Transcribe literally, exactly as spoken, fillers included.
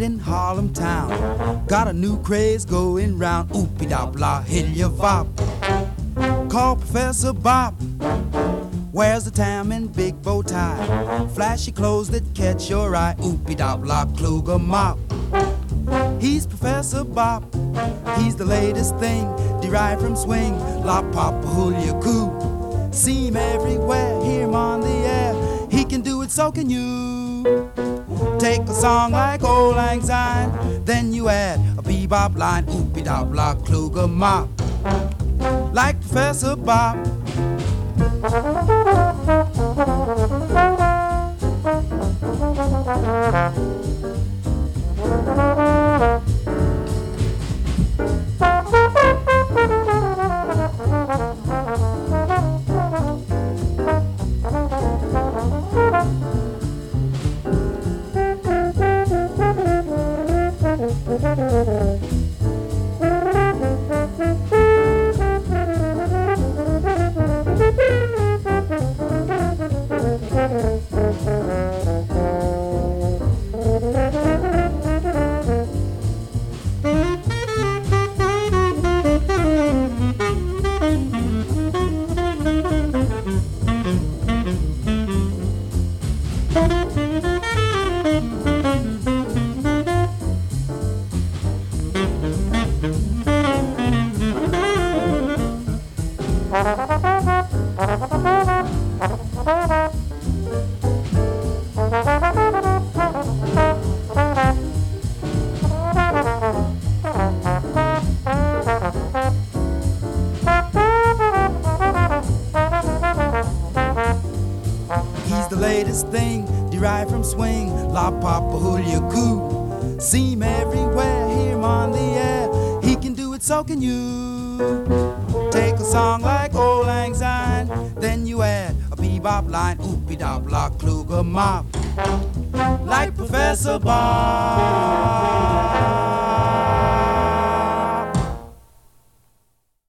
in Harlem town. Got a new craze going round. Oopie-dop-la, hill-ya-vop. Call Professor Bob. Wears the tam and big bow tie. Flashy clothes that catch your eye. Oopie-dop-la, Kluger mop. He's Professor Bob. He's the latest thing derived from swing. La papa hula coo. See him everywhere, hear him on the air. He can do it, so can you. Take a song like Old Lang Syne, then you add a bebop line. Oopie-dop-la, Kluger mop. Like Professor Bob. He's the latest thing derived from swing. La papa hula coo. See him everywhere, hear him on the air. He can do it, so can you. Take a song like Old Lang Syne, then you add a bebop line. Oopie-dop-la, Kluger mop. Like Professor Bob.